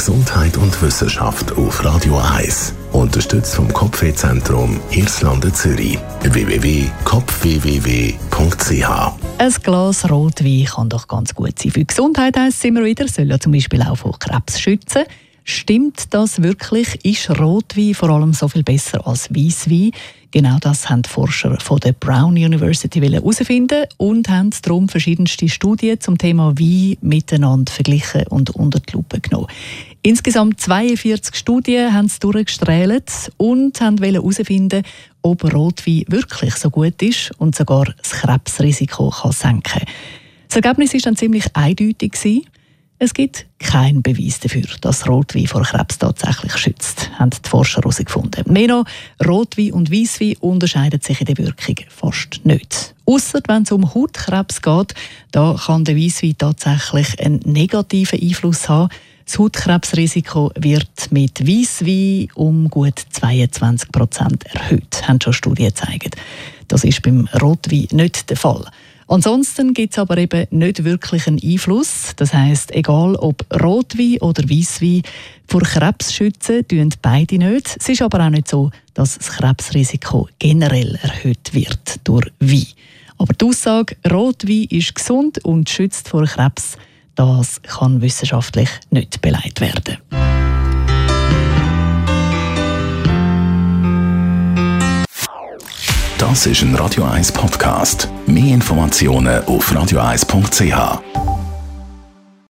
Gesundheit und Wissenschaft auf Radio 1. Unterstützt vom Kopfwehzentrum Irlande Zürich. www.kopfwww.ch. Ein Glas Rotwein kann doch ganz gut sein. Für die Gesundheit heisst es immer wieder, soll ja zum Beispiel auch vor Krebs schützen. Stimmt das wirklich? Ist Rotwein vor allem so viel besser als Weisswein? Genau das haben die Forscher von der Brown University herausfinden und haben darum verschiedenste Studien zum Thema Wein miteinander verglichen und unter die Lupe genommen. Insgesamt 42 Studien haben sie durchgestrählt und wollten herausfinden, ob Rotwein wirklich so gut ist und sogar das Krebsrisiko kann senken. Das Ergebnis war dann ziemlich eindeutig. Es gibt keinen Beweis dafür, dass Rotwein vor Krebs tatsächlich schützt, haben die Forscher herausgefunden. Mehr noch, Rotwein und Weisswein unterscheiden sich in der Wirkung fast nicht. Ausser wenn es um Hautkrebs geht, da kann der Weisswein tatsächlich einen negativen Einfluss haben. Das Hautkrebsrisiko wird mit Weisswein um gut 22% erhöht, haben schon Studien gezeigt. Das ist beim Rotwein nicht der Fall. Ansonsten gibt es aber eben nicht wirklich einen Einfluss. Das heisst, egal ob Rotwein oder Weisswein, vor Krebs schützen tun beide nicht. Es ist aber auch nicht so, dass das Krebsrisiko generell erhöht wird durch Wein. Aber die Aussage, Rotwein ist gesund und schützt vor Krebs, das kann wissenschaftlich nicht beleidigt werden. Das ist ein Radio 1 Podcast. Mehr Informationen auf radio1.ch.